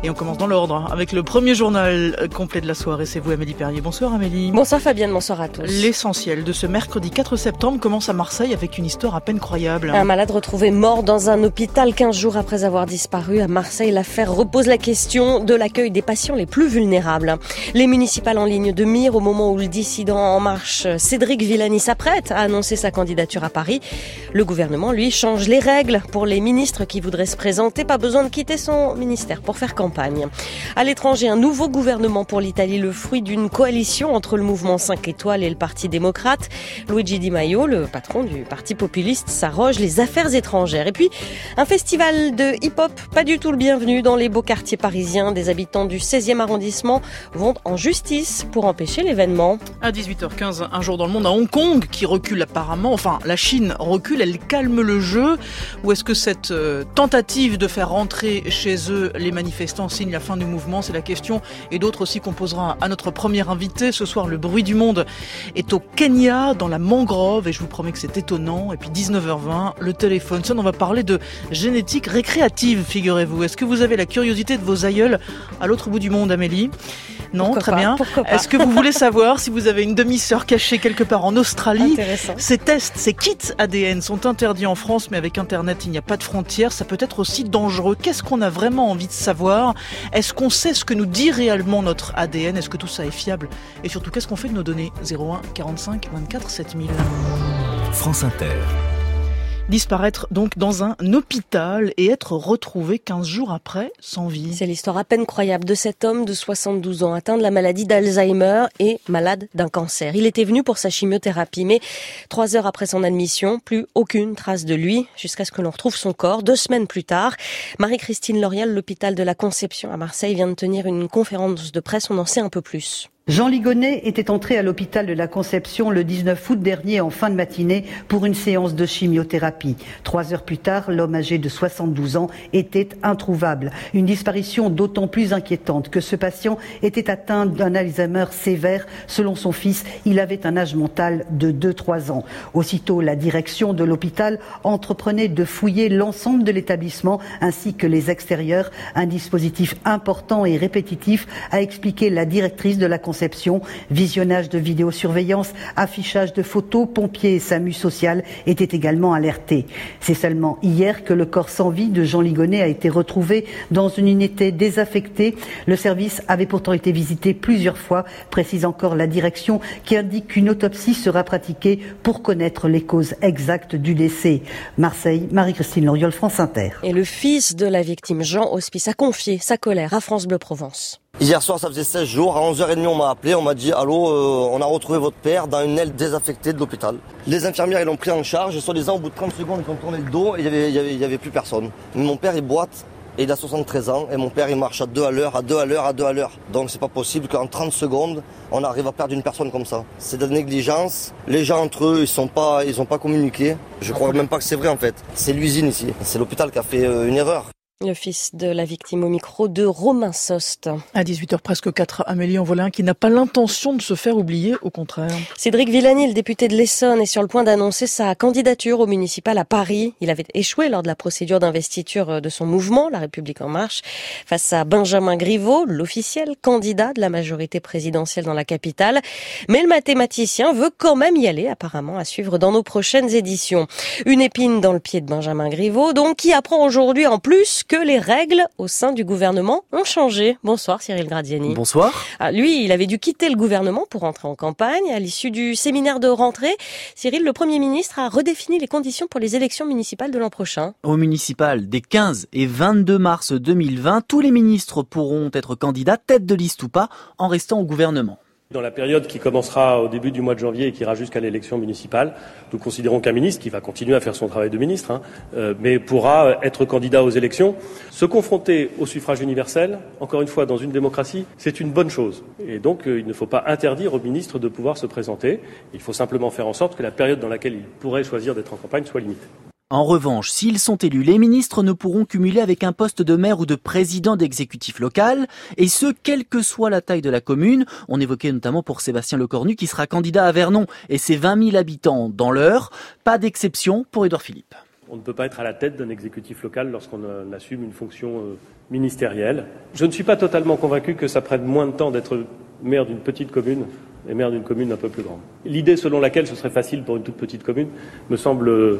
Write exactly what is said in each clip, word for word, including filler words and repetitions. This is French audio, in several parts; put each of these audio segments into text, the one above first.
Et on commence dans l'ordre avec le premier journal complet de la soirée. C'est vous, Amélie Perrier. Bonsoir Amélie. Bonsoir Fabienne, bonsoir à tous. L'essentiel de ce mercredi quatre septembre commence à Marseille avec une histoire à peine croyable. Un malade retrouvé mort dans un hôpital quinze jours après avoir disparu. À Marseille, l'affaire repose la question de l'accueil des patients les plus vulnérables. Les municipales en ligne de mire au moment où le dissident En Marche, Cédric Villani, s'apprête à annoncer sa candidature à Paris. Le gouvernement, lui, change les règles pour les ministres qui voudraient se présenter. Pas besoin de quitter son ministère pour faire campagne. À l'étranger, un nouveau gouvernement pour l'Italie, le fruit d'une coalition entre le mouvement cinq étoiles et le Parti démocrate. Luigi Di Maio, le patron du Parti populiste, s'arroge les affaires étrangères. Et puis, un festival de hip-hop pas du tout le bienvenu dans les beaux quartiers parisiens. Des habitants du seizième arrondissement vont en justice pour empêcher l'événement. À dix-huit heures quinze, un jour dans le monde, à Hong Kong, qui recule apparemment. Enfin, la Chine recule, elle calme le jeu. Ou est-ce que cette euh, tentative de faire rentrer chez eux les manifestants signe la fin du mouvement? C'est la question, et d'autres aussi qu'on posera à notre premier invité. Ce soir, le bruit du monde est au Kenya, dans la mangrove, et je vous promets que c'est étonnant. Et puis dix-neuf heures vingt, le téléphone sonne. On va parler de génétique récréative, figurez-vous. Est-ce que vous avez la curiosité de vos aïeuls à l'autre bout du monde, Amélie? Non, pourquoi très pas, bien. Est-ce que vous voulez savoir si vous avez une demi-sœur cachée quelque part en Australie? Ces tests, ces kits A D N sont interdits en France, mais avec Internet, il n'y a pas de frontières. Ça peut être aussi dangereux. Qu'est-ce qu'on a vraiment envie de savoir? Est-ce qu'on sait ce que nous dit réellement notre A D N? Est-ce que tout ça est fiable? Et surtout, qu'est-ce qu'on fait de nos données? zéro un quarante-cinq vingt-quatre sept mille. France Inter. Disparaître donc dans un hôpital et être retrouvé quinze jours après sans vie. C'est l'histoire à peine croyable de cet homme de soixante-douze ans atteint de la maladie d'Alzheimer et malade d'un cancer. Il était venu pour sa chimiothérapie, mais trois heures après son admission, plus aucune trace de lui jusqu'à ce que l'on retrouve son corps. Deux semaines plus tard, Marie-Christine Lorial, l'hôpital de la Conception à Marseille, vient de tenir une conférence de presse. On en sait un peu plus. Jean Ligonnet était entré à l'hôpital de la Conception le dix-neuf août dernier en fin de matinée pour une séance de chimiothérapie. Trois heures plus tard, l'homme âgé de soixante-douze ans était introuvable. Une disparition d'autant plus inquiétante que ce patient était atteint d'un Alzheimer sévère. Selon son fils, il avait un âge mental de deux à trois ans. Aussitôt, la direction de l'hôpital entreprenait de fouiller l'ensemble de l'établissement ainsi que les extérieurs. Un dispositif important et répétitif a expliqué la directrice de la Conception. Conception, visionnage de vidéosurveillance, affichage de photos, pompiers et SAMU social étaient également alertés. C'est seulement hier que le corps sans vie de Jean Ligonnet a été retrouvé dans une unité désaffectée. Le service avait pourtant été visité plusieurs fois, précise encore la direction, qui indique qu'une autopsie sera pratiquée pour connaître les causes exactes du décès. Marseille, Marie-Christine Loriol, France Inter. Et le fils de la victime, Jean Hospice, a confié sa colère à France Bleu Provence. Hier soir, ça faisait seize jours, à onze heures trente, on m'a appelé, on m'a dit « Allô, euh, on a retrouvé votre père dans une aile désaffectée de l'hôpital ». Les infirmières, ils l'ont pris en charge, et soi-disant, au bout de trente secondes, ils ont tourné le dos et il n'y avait, il y avait, il y avait plus personne. Mon père, il boite, et il a soixante-treize ans, et mon père, il marche à deux à l'heure, à deux à l'heure, à deux à l'heure. Donc c'est pas possible qu'en trente secondes, on arrive à perdre une personne comme ça. C'est de la négligence, les gens entre eux, ils sont pas, ils ont pas communiqué. Je crois même pas que c'est vrai en fait. C'est l'usine ici, c'est l'hôpital qui a fait euh, une erreur. Le fils de la victime au micro de Romain Sost. À dix-huit heures presque quatre, Amélie, en voilà un qui n'a pas l'intention de se faire oublier, au contraire. Cédric Villani, le député de l'Essonne, est sur le point d'annoncer sa candidature au municipal à Paris. Il avait échoué lors de la procédure d'investiture de son mouvement, La République En Marche, face à Benjamin Griveaux, l'officiel candidat de la majorité présidentielle dans la capitale. Mais le mathématicien veut quand même y aller, apparemment, à suivre dans nos prochaines éditions. Une épine dans le pied de Benjamin Griveaux, donc, qui apprend aujourd'hui en plus que les règles au sein du gouvernement ont changé. Bonsoir Cyril Gradiani. Bonsoir. Ah, lui, il avait dû quitter le gouvernement pour entrer en campagne. À l'issue du séminaire de rentrée, Cyril, le Premier ministre, a redéfini les conditions pour les élections municipales de l'an prochain. Au municipal, des quinze et vingt-deux mars deux mille vingt, tous les ministres pourront être candidats, tête de liste ou pas, en restant au gouvernement. Dans la période qui commencera au début du mois de janvier et qui ira jusqu'à l'élection municipale, nous considérons qu'un ministre, qui va continuer à faire son travail de ministre, hein, euh, mais pourra être candidat aux élections. Se confronter au suffrage universel, encore une fois, dans une démocratie, c'est une bonne chose. Et donc, euh, il ne faut pas interdire aux ministres de pouvoir se présenter. Il faut simplement faire en sorte que la période dans laquelle ils pourraient choisir d'être en campagne soit limitée. En revanche, s'ils sont élus, les ministres ne pourront cumuler avec un poste de maire ou de président d'exécutif local, et ce, quelle que soit la taille de la commune. On évoquait notamment pour Sébastien Lecornu, qui sera candidat à Vernon, et ses vingt mille habitants dans l'Eure. Pas d'exception pour Édouard Philippe. On ne peut pas être à la tête d'un exécutif local lorsqu'on assume une fonction ministérielle. Je ne suis pas totalement convaincu que ça prenne moins de temps d'être maire d'une petite commune et maire d'une commune un peu plus grande. L'idée selon laquelle ce serait facile pour une toute petite commune me semble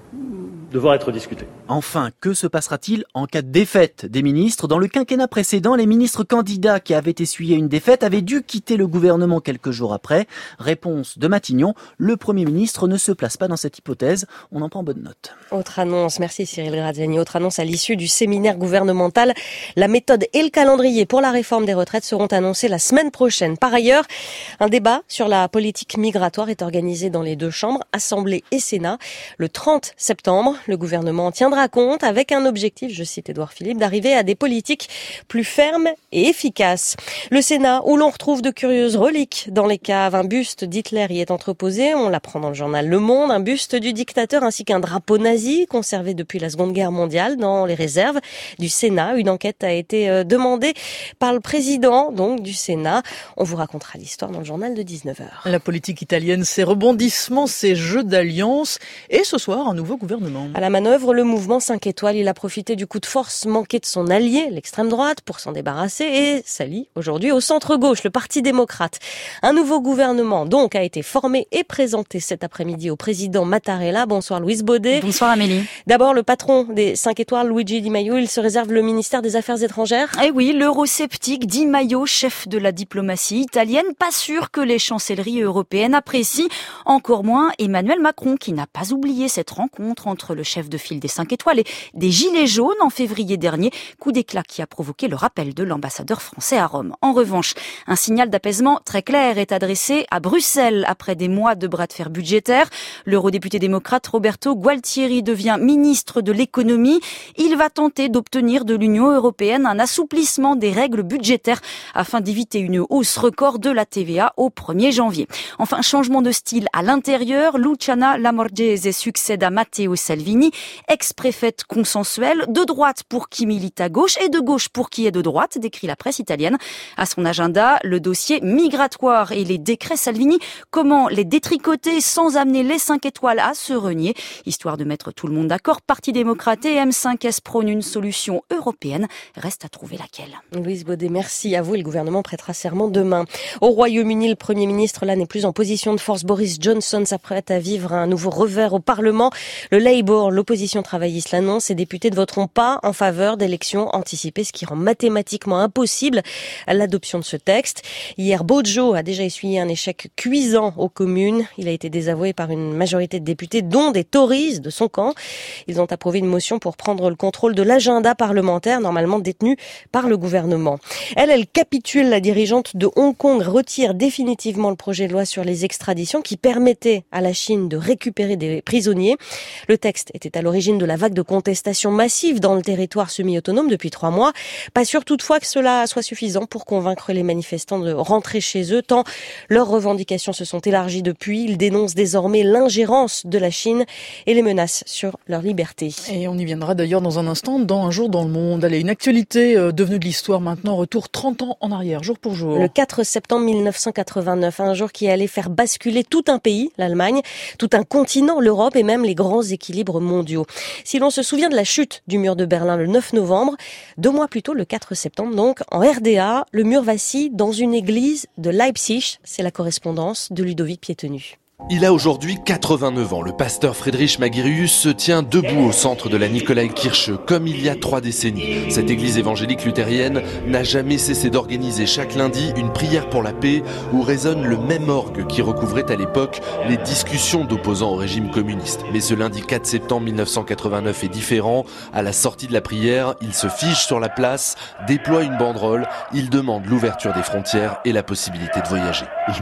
devoir être discuté. Enfin, que se passera-t-il en cas de défaite des ministres ? Dans le quinquennat précédent, les ministres candidats qui avaient essuyé une défaite avaient dû quitter le gouvernement quelques jours après. Réponse de Matignon, le Premier ministre ne se place pas dans cette hypothèse. On en prend bonne note. Autre annonce, merci Cyril Graziani, autre annonce à l'issue du séminaire gouvernemental. La méthode et le calendrier pour la réforme des retraites seront annoncés la semaine prochaine. Par ailleurs, un débat sur la politique migratoire est organisé dans les deux chambres, Assemblée et Sénat, le trente septembre. Le gouvernement tiendra compte avec un objectif, je cite Édouard Philippe, d'arriver à des politiques plus fermes et efficaces. Le Sénat, où l'on retrouve de curieuses reliques dans les caves, un buste d'Hitler y est entreposé, on l'apprend dans le journal Le Monde, un buste du dictateur ainsi qu'un drapeau nazi conservé depuis la Seconde Guerre mondiale dans les réserves du Sénat. Une enquête a été demandée par le président donc du Sénat. On vous racontera l'histoire dans le journal de dix-neuf heures. La politique italienne, ses rebondissements, ses jeux d'alliance et ce soir un nouveau gouvernement. À la manœuvre, le mouvement cinq étoiles, il a profité du coup de force manqué de son allié, l'extrême droite, pour s'en débarrasser et s'allie aujourd'hui au centre-gauche, le Parti démocrate. Un nouveau gouvernement donc a été formé et présenté cet après-midi au président Mattarella. Bonsoir Louise Baudet. Bonsoir Amélie. D'abord, le patron des cinq étoiles, Luigi Di Maio, il se réserve le ministère des Affaires étrangères. Eh oui, l'eurosceptique Di Maio, chef de la diplomatie italienne, pas sûr que les chancelleries européennes apprécient, encore moins Emmanuel Macron, qui n'a pas oublié cette rencontre entre le chef de file des cinq étoiles et des Gilets jaunes en février dernier, coup d'éclat qui a provoqué le rappel de l'ambassadeur français à Rome. En revanche, un signal d'apaisement très clair est adressé à Bruxelles après des mois de bras de fer budgétaire. L'eurodéputé démocrate Roberto Gualtieri devient ministre de l'économie. Il va tenter d'obtenir de l'Union européenne un assouplissement des règles budgétaires afin d'éviter une hausse record de la T V A au premier janvier. Enfin, changement de style à l'intérieur. Luciana Lamorgese succède à Matteo Salvini, ex-préfète consensuelle, de droite pour qui milite à gauche et de gauche pour qui est de droite, décrit la presse italienne. À son agenda, le dossier migratoire et les décrets Salvini. Comment les détricoter sans amener les cinq étoiles à se renier, histoire de mettre tout le monde d'accord. Parti démocrate et M cinq S prônent une solution européenne. Reste à trouver laquelle. Louise Baudet, merci à vous. Et le gouvernement prêtera serment demain. Au Royaume-Uni, le Premier ministre là n'est plus en position de force. Boris Johnson s'apprête à vivre un nouveau revers au Parlement. Le Labour, l'opposition travailliste, l'annonce. Ses députés ne voteront pas en faveur d'élections anticipées, ce qui rend mathématiquement impossible l'adoption de ce texte. Hier, Bojo a déjà essuyé un échec cuisant aux communes. Il a été désavoué par une majorité de députés, dont des Tories de son camp. Ils ont approuvé une motion pour prendre le contrôle de l'agenda parlementaire, normalement détenu par le gouvernement. Elle, elle capitule. La dirigeante de Hong Kong retire définitivement le projet de loi sur les extraditions qui permettait à la Chine de récupérer des prisonniers. Le texte était à l'origine de la vague de contestation massive dans le territoire semi-autonome depuis trois mois. Pas sûr toutefois que cela soit suffisant pour convaincre les manifestants de rentrer chez eux, tant leurs revendications se sont élargies depuis. Ils dénoncent désormais l'ingérence de la Chine et les menaces sur leur liberté. Et on y viendra d'ailleurs dans un instant, dans Un jour dans le monde. Allez, une actualité euh, devenue de l'histoire maintenant, retour trente ans en arrière, jour pour jour. Le quatre septembre mille neuf cent quatre-vingt-neuf, un jour qui allait faire basculer tout un pays, l'Allemagne, tout un continent, l'Europe et même les grands équilibres mondiaux. Si l'on se souvient de la chute du mur de Berlin le neuf novembre, deux mois plus tôt, le quatre septembre donc, en R D A, le mur vacille dans une église de Leipzig. C'est la correspondance de Ludovic Piétenu. Il a aujourd'hui quatre-vingt-neuf ans. Le pasteur Friedrich Magirius se tient debout au centre de la Nikolaikirche, comme il y a trois décennies. Cette église évangélique luthérienne n'a jamais cessé d'organiser chaque lundi une prière pour la paix où résonne le même orgue qui recouvrait à l'époque les discussions d'opposants au régime communiste. Mais ce lundi quatre septembre mille neuf cent quatre-vingt-neuf est différent. À la sortie de la prière, il se fige sur la place, déploie une banderole, il demande l'ouverture des frontières et la possibilité de voyager.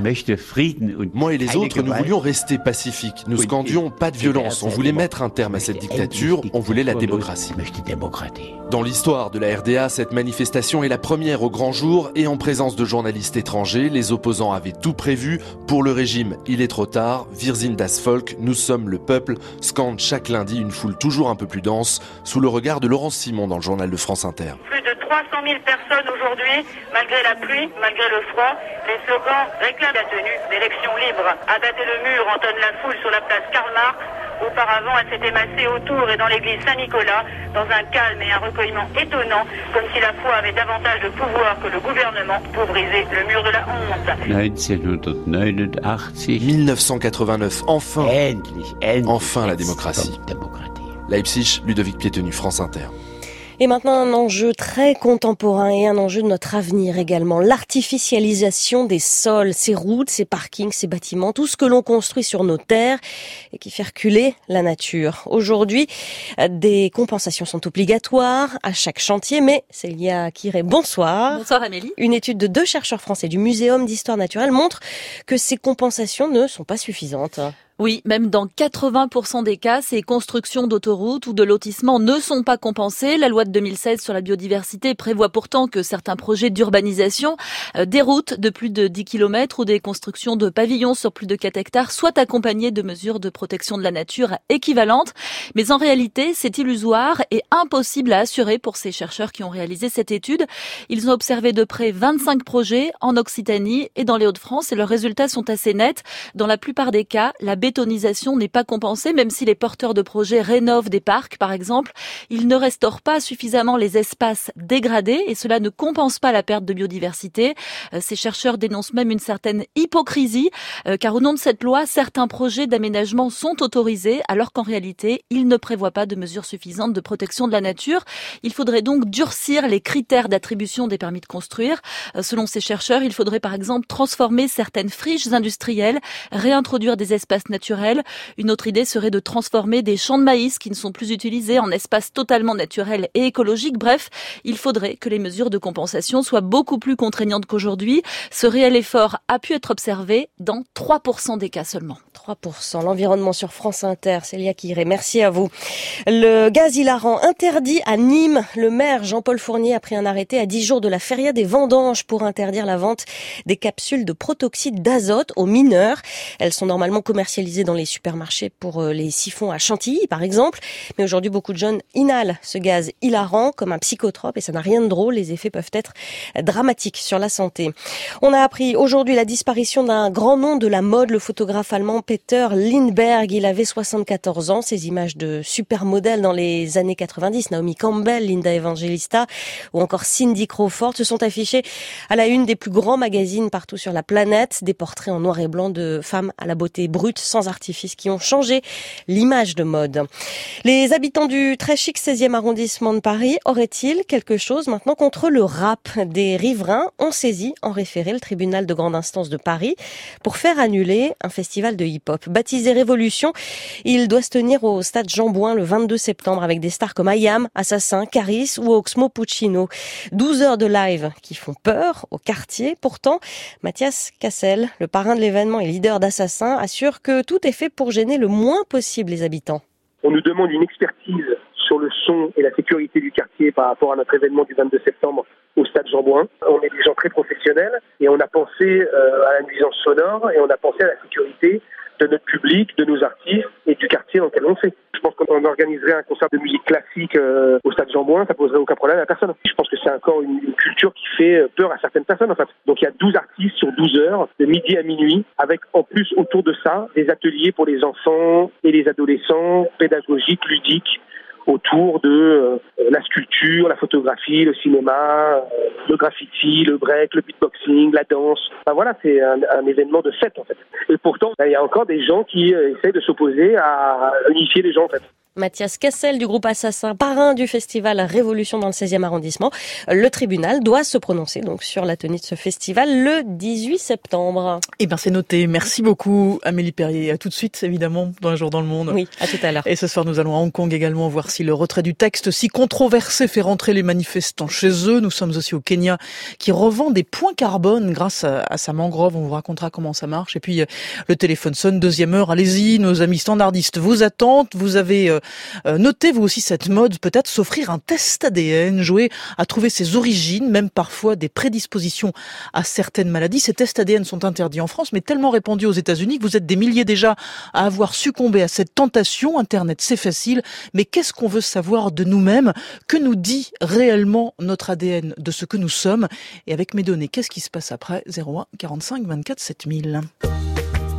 Moi et les autres, nous voulions rester pacifiques. Nous scandions pas de violence. On voulait mettre un terme à cette dictature. On voulait la démocratie. Dans l'histoire de la R D A, cette manifestation est la première au grand jour et en présence de journalistes étrangers. Les opposants avaient tout prévu. Pour le régime, il est trop tard. Wir sind das Volk, nous sommes le peuple, scande chaque lundi une foule toujours un peu plus dense sous le regard de Laurence Simon dans le journal de France Inter. Plus de trois cent mille personnes aujourd'hui, malgré la pluie, malgré le froid. Les slogans réclament la tenue d'élections libres. À dater le mur entonne la foule sur la place Karl Marx. Auparavant, elle s'était massée autour et dans l'église Saint-Nicolas, dans un calme et un recueillement étonnant, comme si la foi avait davantage de pouvoir que le gouvernement pour briser le mur de la honte. mille neuf cent quatre-vingt-neuf, enfin, Endlich, endlich. enfin la démocratie. Leipzig, Ludovic Piétenu, France Inter. Et maintenant, un enjeu très contemporain et un enjeu de notre avenir également. L'artificialisation des sols, ces routes, ces parkings, ces bâtiments, tout ce que l'on construit sur nos terres et qui fait reculer la nature. Aujourd'hui, des compensations sont obligatoires à chaque chantier, mais Célia Kiré, bonsoir. Bonsoir Amélie. Une étude de deux chercheurs français du Muséum d'histoire naturelle montre que ces compensations ne sont pas suffisantes. Oui, même dans quatre-vingts pour cent des cas, ces constructions d'autoroutes ou de lotissements ne sont pas compensées. La loi de deux mille seize sur la biodiversité prévoit pourtant que certains projets d'urbanisation, euh, des routes de plus de dix kilomètres ou des constructions de pavillons sur plus de quatre hectares soient accompagnés de mesures de protection de la nature équivalentes. Mais en réalité, c'est illusoire et impossible à assurer pour ces chercheurs qui ont réalisé cette étude. Ils ont observé de près vingt-cinq projets en Occitanie et dans les Hauts-de-France et leurs résultats sont assez nets. Dans la plupart des cas, la bétonisation n'est pas compensée, même si les porteurs de projets rénovent des parcs, par exemple. Ils ne restaurent pas suffisamment les espaces dégradés et cela ne compense pas la perte de biodiversité. Ces chercheurs dénoncent même une certaine hypocrisie, car au nom de cette loi, certains projets d'aménagement sont autorisés, alors qu'en réalité, ils ne prévoient pas de mesures suffisantes de protection de la nature. Il faudrait donc durcir les critères d'attribution des permis de construire. Selon ces chercheurs, il faudrait par exemple transformer certaines friches industrielles, réintroduire des espaces naturels. Une autre idée serait de transformer des champs de maïs qui ne sont plus utilisés en espaces totalement naturels et écologiques. Bref, il faudrait que les mesures de compensation soient beaucoup plus contraignantes qu'aujourd'hui. Ce réel effort a pu être observé dans trois pour cent des cas seulement. trois pour cent. L'environnement sur France Inter. Célia Kiré, merci à vous. Le gaz hilarant interdit à Nîmes. Le maire Jean-Paul Fournier a pris un arrêté à dix jours de la feria des vendanges pour interdire la vente des capsules de protoxyde d'azote aux mineurs. Elles sont normalement commercialisées dans les supermarchés pour les siphons à chantilly, par exemple. Mais aujourd'hui, beaucoup de jeunes inhalent ce gaz hilarant comme un psychotrope et ça n'a rien de drôle. Les effets peuvent être dramatiques sur la santé. On a appris aujourd'hui la disparition d'un grand nom de la mode, le photographe allemand Peter Lindbergh. Il avait soixante-quatorze ans. Ses images de supermodèles dans les années quatre-vingt-dix, Naomi Campbell, Linda Evangelista ou encore Cindy Crawford se sont affichées à la une des plus grands magazines partout sur la planète. Des portraits en noir et blanc de femmes à la beauté brute, sans artifice, qui ont changé l'image de mode. Les habitants du très chic seizième arrondissement de Paris auraient-ils quelque chose maintenant contre le rap? Des riverains ont saisi en référé le tribunal de grande instance de Paris pour faire annuler un festival de hip-hop. Baptisé Révolution, il doit se tenir au stade Jean-Bouin le vingt-deux septembre avec des stars comme Ayam, Assassin, Caris ou Oxmo Puccino. douze heures de live qui font peur au quartier. Pourtant, Mathias Cassel, le parrain de l'événement et leader d'Assassin, assure que tout est fait pour gêner le moins possible les habitants. On nous demande une expertise sur le son et la sécurité du quartier par rapport à notre événement du vingt-deux septembre au stade Jean-Bouin. On est des gens très professionnels et on a pensé euh, à la nuisance sonore et on a pensé à la sécurité de notre public, de nos artistes et du quartier dans lequel on fait. Je pense qu'on organiserait un concert de musique classique euh, au stade Jean-Bouin, ça poserait aucun problème à personne. Je pense que c'est encore une, une culture qui fait peur à certaines personnes en fait. Donc il y a douze artistes sur douze heures, de midi à minuit, avec en plus autour de ça des ateliers pour les enfants et les adolescents, pédagogiques, ludiques, autour de euh, la sculpture, la photographie, le cinéma, euh, le graffiti, le break, le beatboxing, la danse. Enfin voilà, c'est un, un événement de fête en fait. Et pourtant, il y a encore des gens qui euh, essayent de s'opposer à unifier les gens en fait. Mathias Cassel du groupe Assassin, parrain du festival Révolution dans le seizième arrondissement. Le tribunal doit se prononcer donc sur la tenue de ce festival le dix-huit septembre. Eh ben c'est noté. Merci beaucoup Amélie Perrier. À tout de suite évidemment dans Un jour dans le monde. Oui, à tout à l'heure. Et ce soir nous allons à Hong Kong également voir si le retrait du texte si controversé fait rentrer les manifestants chez eux. Nous sommes aussi au Kenya qui revend des points carbone grâce à, à sa mangrove. On vous racontera comment ça marche. Et puis le téléphone sonne, deuxième heure. Allez-y, nos amis standardistes vous attendent. Vous avez euh, Euh, notez vous aussi cette mode, peut-être s'offrir un test A D N, jouer à trouver ses origines, même parfois des prédispositions à certaines maladies. Ces tests A D N sont interdits en France, mais tellement répandus aux États-Unis que vous êtes des milliers déjà à avoir succombé à cette tentation. Internet, c'est facile, mais qu'est-ce qu'on veut savoir de nous-mêmes? Que nous dit réellement notre A D N de ce que nous sommes? Et avec mes données, qu'est-ce qui se passe après? zéro un quarante-cinq vingt-quatre sept mille.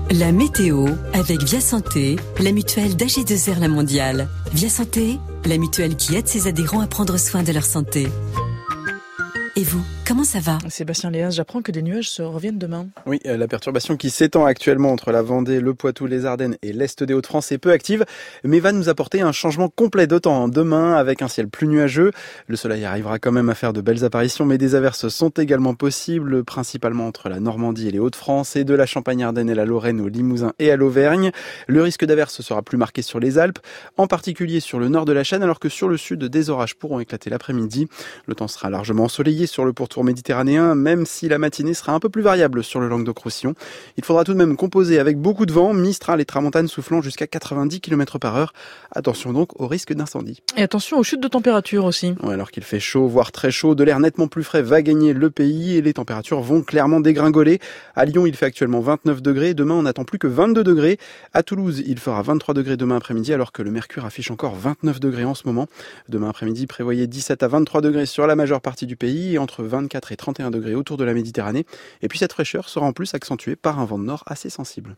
La météo avec Via Santé, la mutuelle d'A G deux R La Mondiale. Via Santé, la mutuelle qui aide ses adhérents à prendre soin de leur santé. Et vous, comment ça va ? Sébastien Léas, j'apprends que des nuages se reviennent demain. Oui, la perturbation qui s'étend actuellement entre la Vendée, le Poitou, les Ardennes et l'Est des Hauts-de-France est peu active, mais va nous apporter un changement complet de temps demain avec un ciel plus nuageux. Le soleil arrivera quand même à faire de belles apparitions, mais des averses sont également possibles, principalement entre la Normandie et les Hauts-de-France et de la Champagne-Ardenne et la Lorraine au Limousin et à l'Auvergne. Le risque d'averses sera plus marqué sur les Alpes, en particulier sur le nord de la chaîne, alors que sur le sud, des orages pourront éclater l'après-midi. Le temps sera largement ensoleillé sur le pourtour méditerranéen, même si la matinée sera un peu plus variable sur le Languedoc-Roussillon. Il faudra tout de même composer avec beaucoup de vent, Mistral et Tramontane soufflant jusqu'à quatre-vingt-dix kilomètres par heure. Attention donc au risque d'incendie. Et attention aux chutes de température aussi. Ouais, alors qu'il fait chaud, voire très chaud, de l'air nettement plus frais va gagner le pays et les températures vont clairement dégringoler. À Lyon, il fait actuellement vingt-neuf degrés. Demain, on n'attend plus que vingt-deux degrés. À Toulouse, il fera vingt-trois degrés demain après-midi, alors que le mercure affiche encore vingt-neuf degrés en ce moment. Demain après-midi, prévoyez dix-sept à vingt-trois degrés sur la majeure partie du pays et entre vingt-quatre et trente et un degrés autour de la Méditerranée. Et puis cette fraîcheur sera en plus accentuée par un vent de nord assez sensible.